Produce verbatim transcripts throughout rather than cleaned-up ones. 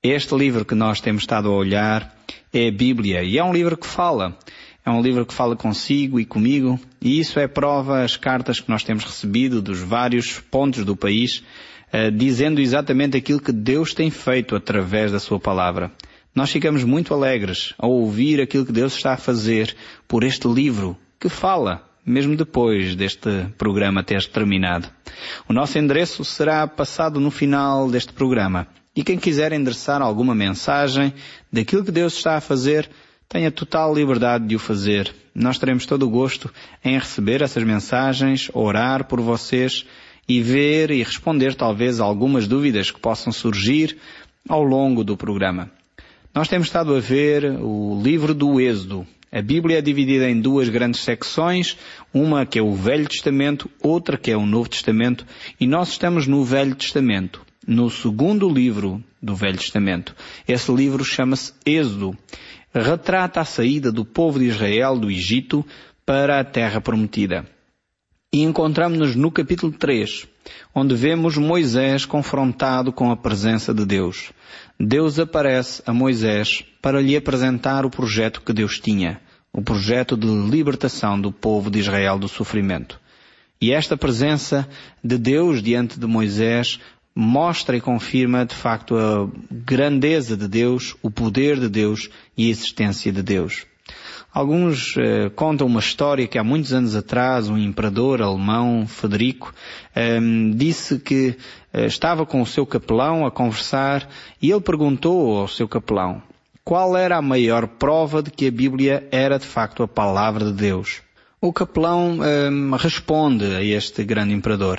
Este livro que nós temos estado a olhar é a Bíblia, e é um livro que fala. É um livro que fala consigo e comigo, e isso é prova as cartas que nós temos recebido dos vários pontos do país, uh, dizendo exatamente aquilo que Deus tem feito através da sua palavra. Nós ficamos muito alegres ao ouvir aquilo que Deus está a fazer por este livro que fala, mesmo depois deste programa ter terminado. O nosso endereço será passado no final deste programa. E quem quiser endereçar alguma mensagem daquilo que Deus está a fazer, tenha total liberdade de o fazer. Nós teremos todo o gosto em receber essas mensagens, orar por vocês e ver e responder talvez algumas dúvidas que possam surgir ao longo do programa. Nós temos estado a ver o livro do Êxodo. A Bíblia é dividida em duas grandes secções, uma que é o Velho Testamento, outra que é o Novo Testamento, e nós estamos no Velho Testamento, no segundo livro do Velho Testamento. Esse livro chama-se Êxodo. Retrata a saída do povo de Israel do Egito para a Terra Prometida. E encontramos-nos no capítulo três, onde vemos Moisés confrontado com a presença de Deus. Deus aparece a Moisés para lhe apresentar o projeto que Deus tinha, o projeto de libertação do povo de Israel do sofrimento. E esta presença de Deus diante de Moisés mostra e confirma de facto a grandeza de Deus, o poder de Deus e a existência de Deus. Alguns eh, contam uma história que há muitos anos atrás um imperador alemão, Frederico, eh, disse que eh, estava com o seu capelão a conversar e ele perguntou ao seu capelão qual era a maior prova de que a Bíblia era de facto a palavra de Deus. O capelão eh, responde a este grande imperador: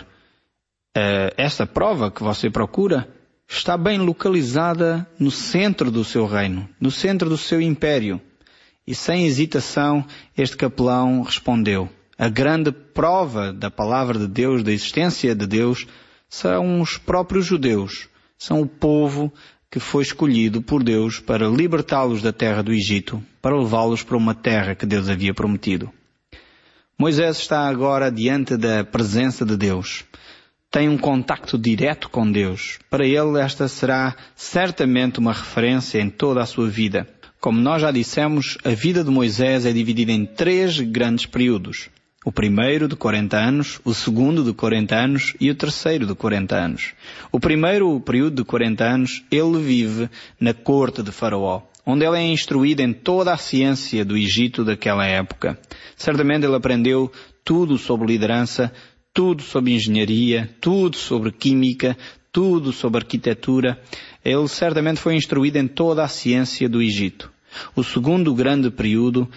Uh, esta prova que você procura está bem localizada no centro do seu reino, no centro do seu império. E sem hesitação, este capelão respondeu: a grande prova da palavra de Deus, da existência de Deus, são os próprios judeus. São o povo que foi escolhido por Deus para libertá-los da terra do Egito, para levá-los para uma terra que Deus havia prometido. Moisés está agora diante da presença de Deus. Tem um contacto direto com Deus. Para ele esta será certamente uma referência em toda a sua vida. Como nós já dissemos, a vida de Moisés é dividida em três grandes períodos. O primeiro de quarenta anos, o segundo de quarenta anos e o terceiro de quarenta anos. O primeiro período de quarenta anos, ele vive na corte de Faraó, onde ele é instruído em toda a ciência do Egito daquela época. Certamente ele aprendeu tudo sobre liderança, tudo sobre engenharia, tudo sobre química, tudo sobre arquitetura. Ele certamente foi instruído em toda a ciência do Egito. O segundo grande período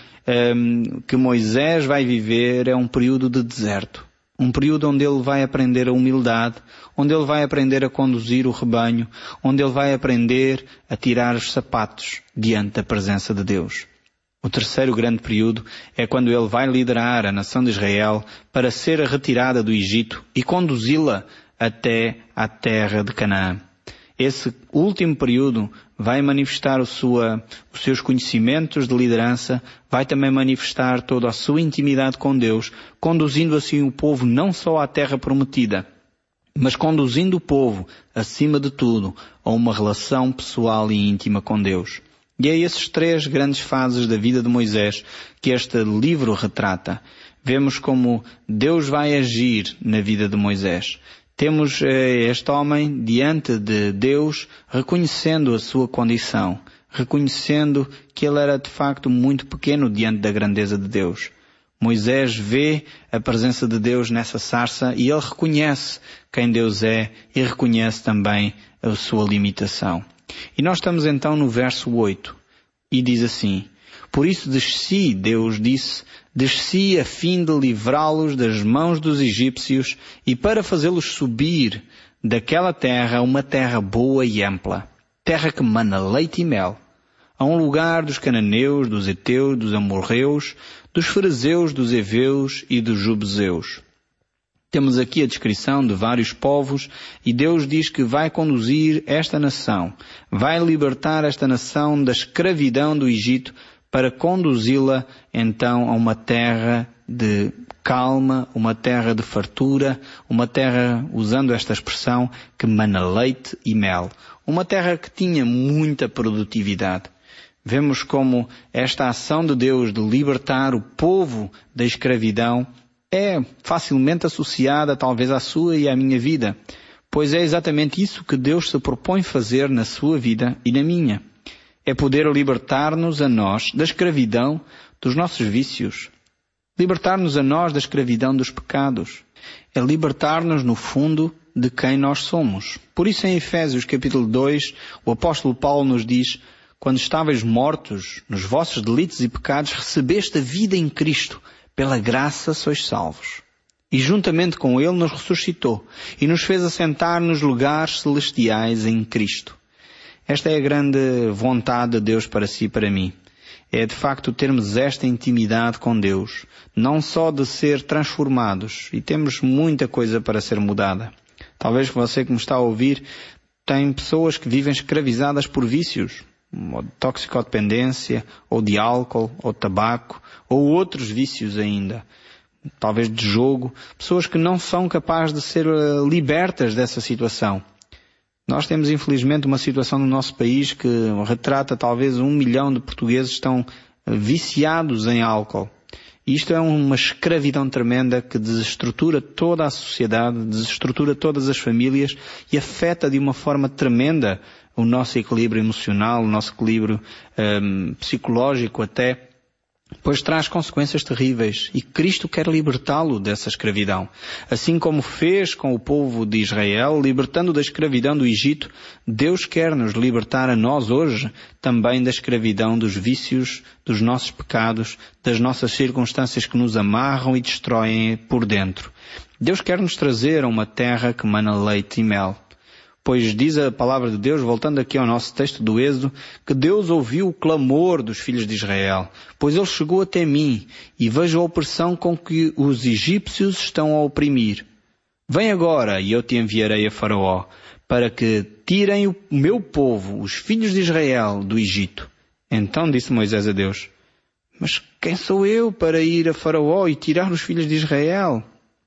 um, que Moisés vai viver é um período de deserto. Um período onde ele vai aprender a humildade, onde ele vai aprender a conduzir o rebanho, onde ele vai aprender a tirar os sapatos diante da presença de Deus. O terceiro grande período é quando ele vai liderar a nação de Israel para ser retirada do Egito e conduzi-la até à terra de Canaã. Esse último período vai manifestar o sua, os seus conhecimentos de liderança, vai também manifestar toda a sua intimidade com Deus, conduzindo assim o povo não só à terra prometida, mas conduzindo o povo, acima de tudo, a uma relação pessoal e íntima com Deus. E é esses três grandes fases da vida de Moisés que este livro retrata. Vemos como Deus vai agir na vida de Moisés. Temos eh, este homem diante de Deus reconhecendo a sua condição, reconhecendo que ele era de facto muito pequeno diante da grandeza de Deus. Moisés vê a presença de Deus nessa sarça e ele reconhece quem Deus é e reconhece também a sua limitação. E nós estamos então no verso oito, e diz assim: por isso desci, Deus disse, desci a fim de livrá-los das mãos dos egípcios e para fazê-los subir daquela terra, uma terra boa e ampla, terra que mana leite e mel, a um lugar dos cananeus, dos heteus, dos amorreus, dos ferezeus, dos heveus e dos jubezeus. Temos aqui a descrição de vários povos e Deus diz que vai conduzir esta nação, vai libertar esta nação da escravidão do Egito para conduzi-la então a uma terra de calma, uma terra de fartura, uma terra, usando esta expressão, que mana leite e mel. uma terra que tinha muita produtividade. Vemos como esta ação de Deus de libertar o povo da escravidão é facilmente associada talvez à sua e à minha vida, pois é exatamente isso que Deus se propõe fazer na sua vida e na minha. É poder libertar-nos a nós da escravidão dos nossos vícios, libertar-nos a nós da escravidão dos pecados, é libertar-nos no fundo de quem nós somos. Por isso em Efésios capítulo dois, o apóstolo Paulo nos diz: quando estáveis mortos nos vossos delitos e pecados, recebeste a vida em Cristo, pela graça sois salvos. E juntamente com Ele nos ressuscitou e nos fez assentar nos lugares celestiais em Cristo. Esta é a grande vontade de Deus para si e para mim. É de facto termos esta intimidade com Deus, não só de ser transformados, e temos muita coisa para ser mudada. Talvez você que me está a ouvir, tem pessoas que vivem escravizadas por vícios, ou de toxicodependência, ou de álcool, ou tabaco, ou outros vícios ainda, talvez de jogo, pessoas que não são capazes de ser libertas dessa situação. Nós temos infelizmente uma situação no nosso país que retrata talvez um milhão de portugueses que estão viciados em álcool. E isto é uma escravidão tremenda que desestrutura toda a sociedade, desestrutura todas as famílias e afeta de uma forma tremenda o nosso equilíbrio emocional, o nosso equilíbrio um, psicológico até, pois traz consequências terríveis e Cristo quer libertá-lo dessa escravidão. Assim como fez com o povo de Israel, libertando da escravidão do Egito, Deus quer nos libertar a nós hoje também da escravidão dos vícios, dos nossos pecados, das nossas circunstâncias que nos amarram e destroem por dentro. Deus quer nos trazer a uma terra que mana leite e mel. Pois diz a palavra de Deus, voltando aqui ao nosso texto do Êxodo, que Deus ouviu o clamor dos filhos de Israel, pois ele chegou até mim e vejo a opressão com que os egípcios estão a oprimir. Vem agora e eu te enviarei a Faraó, para que tirem o meu povo, os filhos de Israel, do Egito. Então disse Moisés a Deus: mas quem sou eu para ir a Faraó e tirar os filhos de Israel?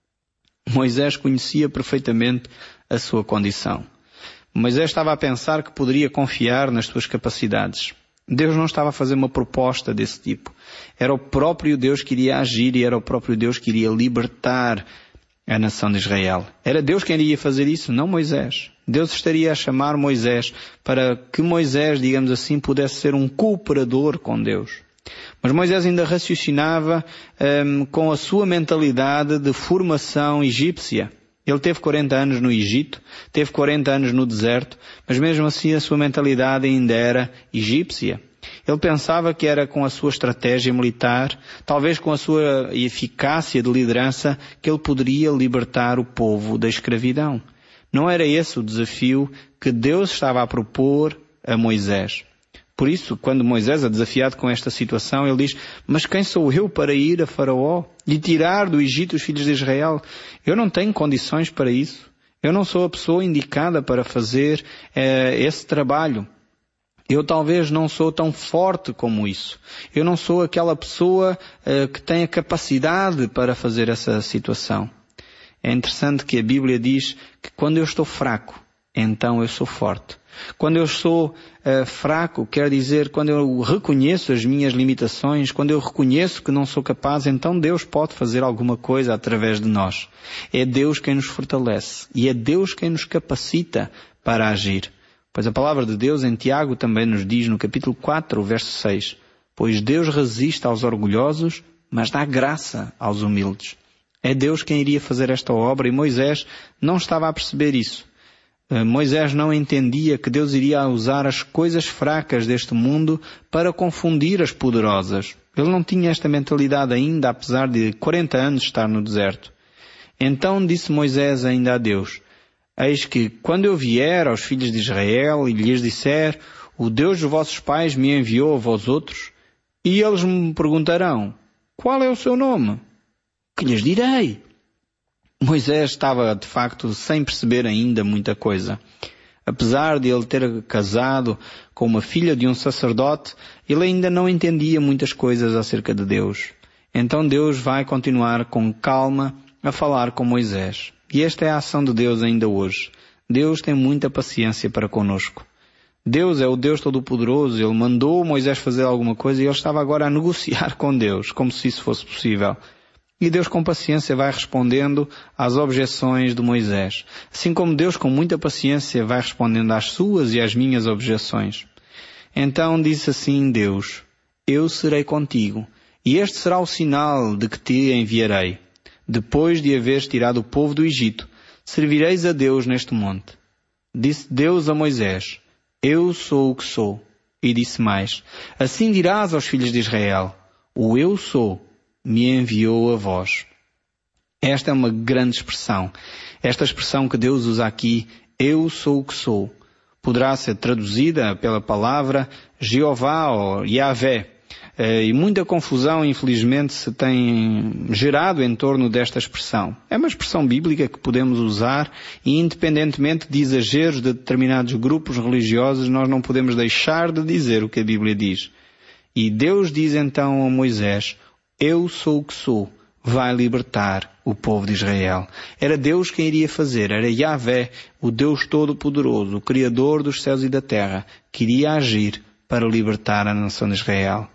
Moisés conhecia perfeitamente a sua condição. Moisés estava a pensar que poderia confiar nas suas capacidades. Deus não estava a fazer uma proposta desse tipo. Era o próprio Deus que iria agir e era o próprio Deus que iria libertar a nação de Israel. Era Deus quem iria fazer isso, não Moisés. Deus estaria a chamar Moisés para que Moisés, digamos assim, pudesse ser um cooperador com Deus. Mas Moisés ainda raciocinava hum, com a sua mentalidade de formação egípcia. Ele teve quarenta anos no Egito, teve quarenta anos no deserto, mas mesmo assim a sua mentalidade ainda era egípcia. Ele pensava que era com a sua estratégia militar, talvez com a sua eficácia de liderança, que ele poderia libertar o povo da escravidão. Não era esse o desafio que Deus estava a propor a Moisés. Por isso, quando Moisés é desafiado com esta situação, ele diz: mas quem sou eu para ir a Faraó e tirar do Egito os filhos de Israel? Eu não tenho condições para isso. Eu não sou a pessoa indicada para fazer eh, esse trabalho. Eu talvez não sou tão forte como isso. Eu não sou aquela pessoa eh, que tem a capacidade para fazer essa situação. É interessante que a Bíblia diz que quando eu estou fraco, então eu sou forte. Quando eu sou uh, fraco, quer dizer, quando eu reconheço as minhas limitações, quando eu reconheço que não sou capaz, então Deus pode fazer alguma coisa através de nós. É Deus quem nos fortalece e é Deus quem nos capacita para agir. Pois a palavra de Deus em Tiago também nos diz no capítulo quatro, verso seis, pois Deus resiste aos orgulhosos, mas dá graça aos humildes. É Deus quem iria fazer esta obra e Moisés não estava a perceber isso. Moisés não entendia que Deus iria usar as coisas fracas deste mundo para confundir as poderosas. Ele não tinha esta mentalidade ainda, apesar de quarenta anos estar no deserto. Então disse Moisés ainda a Deus: eis que, quando eu vier aos filhos de Israel e lhes disser, o Deus dos vossos pais me enviou a vós outros, e eles me perguntarão, qual é o seu nome? Que lhes direi? Moisés estava, de facto, sem perceber ainda muita coisa. Apesar de ele ter casado com uma filha de um sacerdote, ele ainda não entendia muitas coisas acerca de Deus. Então Deus vai continuar com calma a falar com Moisés. E esta é a ação de Deus ainda hoje. Deus tem muita paciência para conosco. Deus é o Deus Todo-Poderoso, Ele mandou Moisés fazer alguma coisa e ele estava agora a negociar com Deus, como se isso fosse possível. E Deus com paciência vai respondendo às objeções de Moisés. Assim como Deus com muita paciência vai respondendo às suas e às minhas objeções. Então disse assim Deus: eu serei contigo, e este será o sinal de que te enviarei. Depois de haveres tirado o povo do Egito, servireis a Deus neste monte. Disse Deus a Moisés: eu sou o que sou. E disse mais: assim dirás aos filhos de Israel: o eu sou me enviou a vós. Esta é uma grande expressão. Esta expressão que Deus usa aqui, eu sou o que sou, poderá ser traduzida pela palavra Jeová ou Yahvé. E muita confusão, infelizmente, se tem gerado em torno desta expressão. É uma expressão bíblica que podemos usar e, independentemente de exageros de determinados grupos religiosos, nós não podemos deixar de dizer o que a Bíblia diz. E Deus diz então a Moisés: eu sou o que sou, vai libertar o povo de Israel. Era Deus quem iria fazer, era Yahvé, o Deus Todo-Poderoso, o Criador dos céus e da terra, que iria agir para libertar a nação de Israel.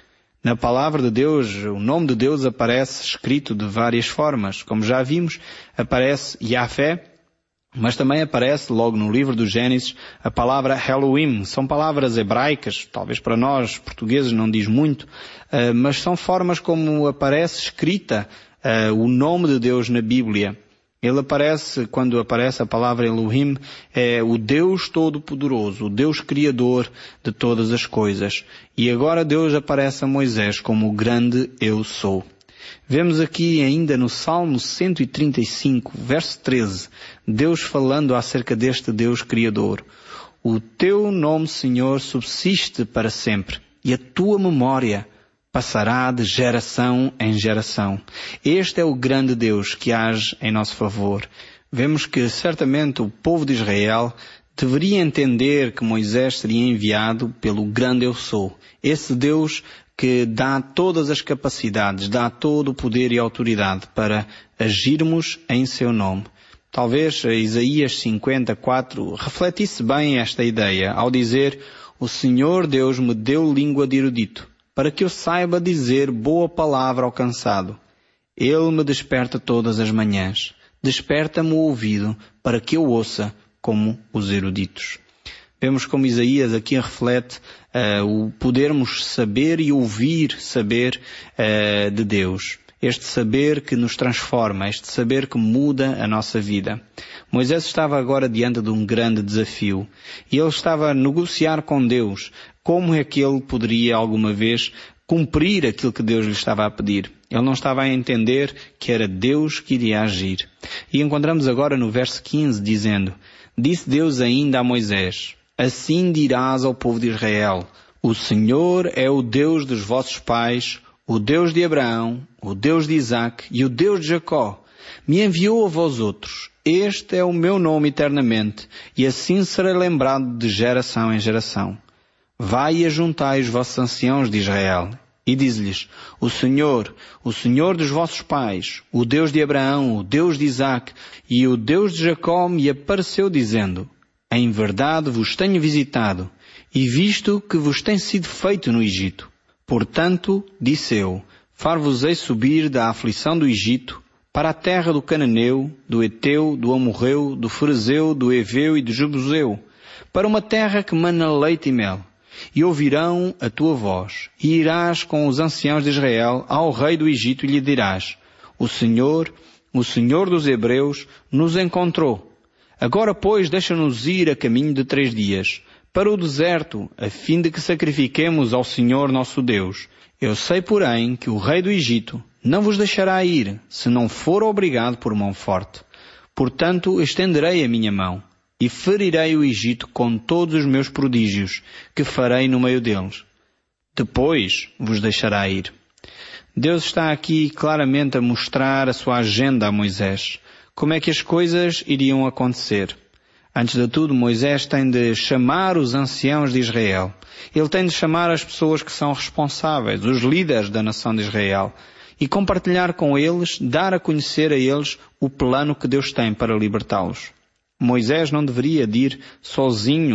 Na palavra de Deus, o nome de Deus aparece escrito de várias formas. Como já vimos, aparece Yahvé, mas também aparece logo no livro do Gênesis a palavra Elohim. São palavras hebraicas, talvez para nós portugueses não diz muito, mas são formas como aparece escrita o nome de Deus na Bíblia. Ele aparece, quando aparece a palavra Elohim, é o Deus Todo-Poderoso, o Deus Criador de todas as coisas. E agora Deus aparece a Moisés como o grande Eu Sou. Vemos aqui ainda no Salmo cento e trinta e cinco, verso treze, Deus falando acerca deste Deus Criador. O teu nome, Senhor, subsiste para sempre, e a tua memória passará de geração em geração. Este é o grande Deus que age em nosso favor. Vemos que certamente o povo de Israel deveria entender que Moisés seria enviado pelo grande Eu Sou. Esse Deus que dá todas as capacidades, dá todo o poder e autoridade para agirmos em seu nome. Talvez Isaías cinquenta e quatro refletisse bem esta ideia ao dizer: o Senhor Deus me deu língua de erudito, para que eu saiba dizer boa palavra ao cansado. Ele me desperta todas as manhãs. Desperta-me o ouvido, para que eu ouça como os eruditos. Vemos como Isaías aqui reflete uh, o podermos saber e ouvir saber uh, de Deus. Este saber que nos transforma, este saber que muda a nossa vida. Moisés estava agora diante de um grande desafio e ele estava a negociar com Deus como é que ele poderia alguma vez cumprir aquilo que Deus lhe estava a pedir. Ele não estava a entender que era Deus que iria agir. E encontramos agora no verso quinze dizendo: disse Deus ainda a Moisés: assim dirás ao povo de Israel: o Senhor é o Deus dos vossos pais, o Deus de Abraão, o Deus de Isaque e o Deus de Jacó. Me enviou a vós outros. Este é o meu nome eternamente, e assim serei lembrado de geração em geração. Vai e ajuntai os vossos anciãos de Israel, e diz-lhes: o Senhor, o Senhor dos vossos pais, o Deus de Abraão, o Deus de Isaque e o Deus de Jacó me apareceu dizendo: em verdade vos tenho visitado, e visto que vos tem sido feito no Egito. Portanto, disse eu, far-vos-ei subir da aflição do Egito para a terra do Cananeu, do Eteu, do Amorreu, do Ferezeu, do Eveu e do Jebuseu, para uma terra que mana leite e mel. E ouvirão a tua voz, e irás com os anciãos de Israel ao rei do Egito e lhe dirás: o Senhor, o Senhor dos Hebreus, nos encontrou. Agora, pois, deixa-nos ir a caminho de três dias, para o deserto, a fim de que sacrifiquemos ao Senhor nosso Deus. Eu sei, porém, que o rei do Egito não vos deixará ir, se não for obrigado por mão forte. Portanto, estenderei a minha mão, e ferirei o Egito com todos os meus prodígios, que farei no meio deles. Depois vos deixará ir. Deus está aqui claramente a mostrar a sua agenda a Moisés. Como é que as coisas iriam acontecer? Antes de tudo, Moisés tem de chamar os anciãos de Israel. Ele tem de chamar as pessoas que são responsáveis, os líderes da nação de Israel, e compartilhar com eles, dar a conhecer a eles o plano que Deus tem para libertá-los. Moisés não deveria de ir sozinho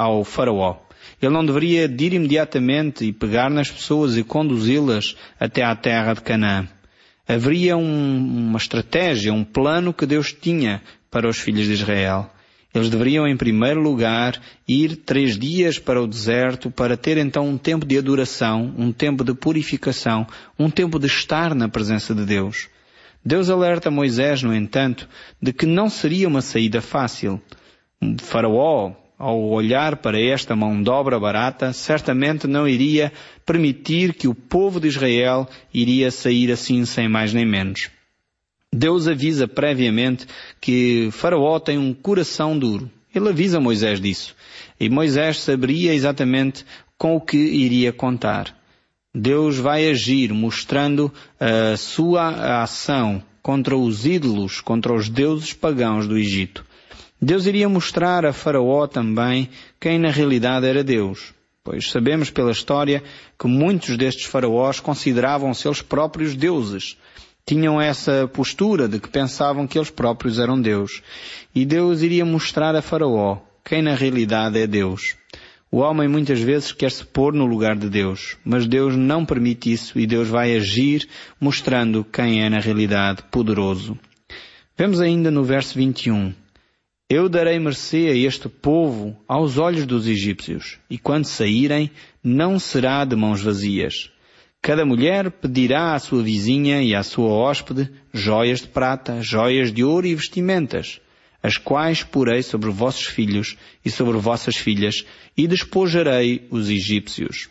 ao faraó. Ele não deveria de ir imediatamente e pegar nas pessoas e conduzi-las até à terra de Canaã. Haveria um, uma estratégia, um plano que Deus tinha para os filhos de Israel. Eles deveriam, em primeiro lugar, ir três dias para o deserto para ter então um tempo de adoração, um tempo de purificação, um tempo de estar na presença de Deus. Deus alerta Moisés, no entanto, de que não seria uma saída fácil. O faraó, ao olhar para esta mão de obra barata, certamente não iria permitir que o povo de Israel iria sair assim sem mais nem menos. Deus avisa previamente que Faraó tem um coração duro. Ele avisa Moisés disso. E Moisés saberia exatamente com o que iria contar. Deus vai agir mostrando a sua ação contra os ídolos, contra os deuses pagãos do Egito. Deus iria mostrar a Faraó também quem na realidade era Deus. Pois sabemos pela história que muitos destes faraós consideravam-se eles próprios deuses. Tinham essa postura de que pensavam que eles próprios eram Deus. E Deus iria mostrar a Faraó quem na realidade é Deus. O homem muitas vezes quer se pôr no lugar de Deus, mas Deus não permite isso e Deus vai agir mostrando quem é na realidade poderoso. Vemos ainda no verso vinte e um. Eu darei mercê a este povo aos olhos dos egípcios, e quando saírem, não será de mãos vazias. Cada mulher pedirá à sua vizinha e à sua hóspede joias de prata, joias de ouro e vestimentas, as quais porei sobre vossos filhos e sobre vossas filhas, e despojarei os egípcios.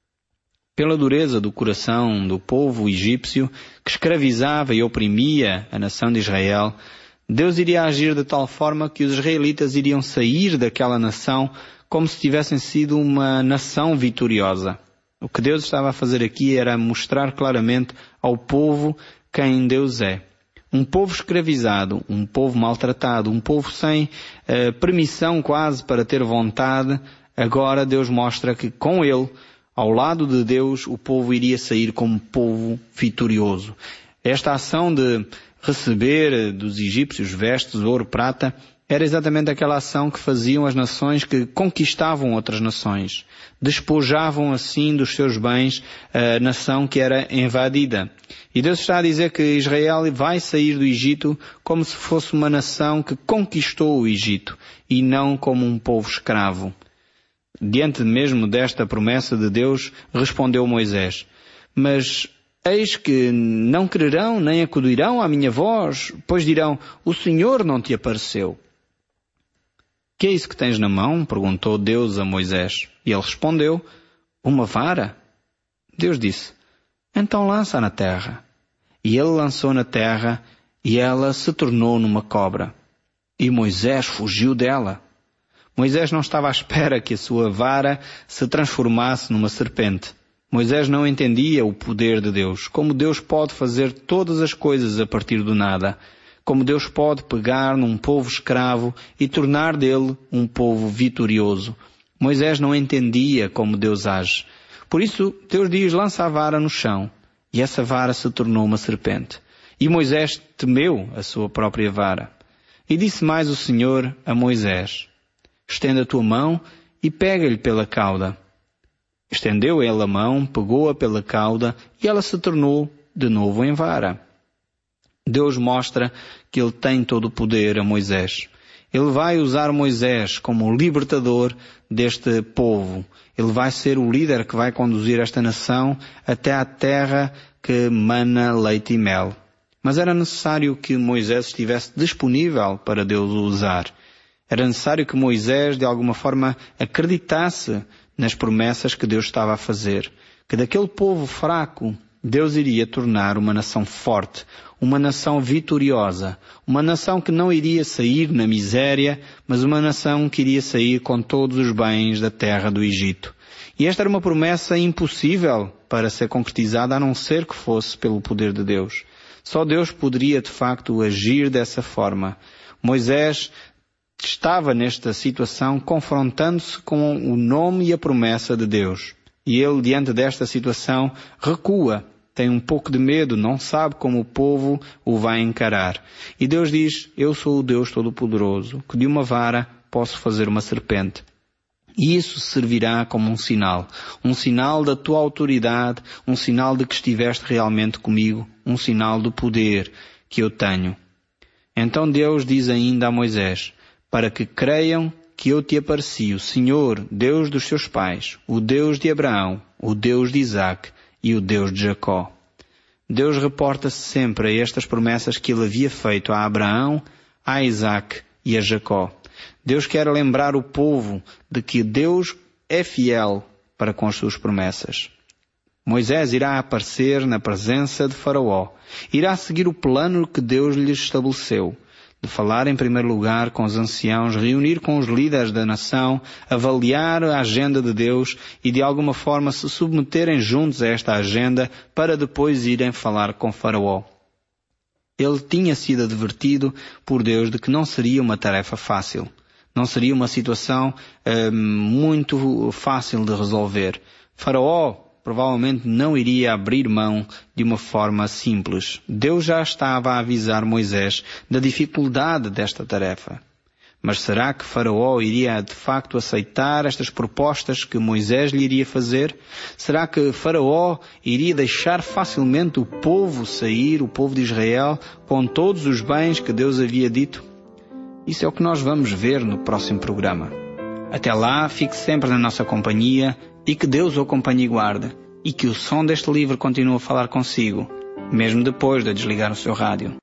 Pela dureza do coração do povo egípcio, que escravizava e oprimia a nação de Israel, Deus iria agir de tal forma que os israelitas iriam sair daquela nação como se tivessem sido uma nação vitoriosa. O que Deus estava a fazer aqui era mostrar claramente ao povo quem Deus é. Um povo escravizado, um povo maltratado, um povo sem uh, permissão quase para ter vontade, agora Deus mostra que com ele, ao lado de Deus, o povo iria sair como povo vitorioso. Esta ação de receber dos egípcios vestes, ouro, prata, era exatamente aquela ação que faziam as nações que conquistavam outras nações. Despojavam assim dos seus bens a nação que era invadida. E Deus está a dizer que Israel vai sair do Egito como se fosse uma nação que conquistou o Egito e não como um povo escravo. Diante mesmo desta promessa de Deus, respondeu Moisés, mas eis que não crerão nem acudirão à minha voz, pois dirão, o Senhor não te apareceu. Que é isso que tens na mão? Perguntou Deus a Moisés. E ele respondeu, uma vara. Deus disse, então lança na terra. E ele lançou na terra e ela se tornou numa cobra. E Moisés fugiu dela. Moisés não estava à espera que a sua vara se transformasse numa serpente. Moisés não entendia o poder de Deus, como Deus pode fazer todas as coisas a partir do nada, como Deus pode pegar num povo escravo e tornar dele um povo vitorioso. Moisés não entendia como Deus age. Por isso, Deus diz, lança a vara no chão, e essa vara se tornou uma serpente. E Moisés temeu a sua própria vara. E disse mais o Senhor a Moisés, estende a tua mão e pega-lhe pela cauda. Estendeu ele a mão, pegou-a pela cauda e ela se tornou de novo em vara. Deus mostra que ele tem todo o poder a Moisés. Ele vai usar Moisés como o libertador deste povo. Ele vai ser o líder que vai conduzir esta nação até à terra que mana leite e mel. Mas era necessário que Moisés estivesse disponível para Deus o usar. Era necessário que Moisés, de alguma forma, acreditasse nas promessas que Deus estava a fazer. Que daquele povo fraco, Deus iria tornar uma nação forte, uma nação vitoriosa, uma nação que não iria sair na miséria, mas uma nação que iria sair com todos os bens da terra do Egito. E esta era uma promessa impossível para ser concretizada, a não ser que fosse pelo poder de Deus. Só Deus poderia, de facto, agir dessa forma. Moisés estava nesta situação confrontando-se com o nome e a promessa de Deus. E ele, diante desta situação, recua, tem um pouco de medo, não sabe como o povo o vai encarar. E Deus diz, eu sou o Deus Todo-Poderoso, que de uma vara posso fazer uma serpente. E isso servirá como um sinal, um sinal da tua autoridade, um sinal de que estiveste realmente comigo, um sinal do poder que eu tenho. Então Deus diz ainda a Moisés, para que creiam que eu te apareci, o Senhor, Deus dos seus pais, o Deus de Abraão, o Deus de Isaque e o Deus de Jacó. Deus reporta-se sempre a estas promessas que ele havia feito a Abraão, a Isaque e a Jacó. Deus quer lembrar o povo de que Deus é fiel para com as suas promessas. Moisés irá aparecer na presença de Faraó. Irá seguir o plano que Deus lhe estabeleceu, de falar em primeiro lugar com os anciãos, reunir com os líderes da nação, avaliar a agenda de Deus e de alguma forma se submeterem juntos a esta agenda para depois irem falar com Faraó. Ele tinha sido advertido por Deus de que não seria uma tarefa fácil. Não seria uma situação uh, muito fácil de resolver. Faraó provavelmente não iria abrir mão de uma forma simples. Deus já estava a avisar Moisés da dificuldade desta tarefa. Mas será que Faraó iria de facto aceitar estas propostas que Moisés lhe iria fazer? Será que Faraó iria deixar facilmente o povo sair, o povo de Israel, com todos os bens que Deus havia dito? Isso é o que nós vamos ver no próximo programa. Até lá, fique sempre na nossa companhia e que Deus o acompanhe e guarde, e que o som deste livro continue a falar consigo, mesmo depois de desligar o seu rádio.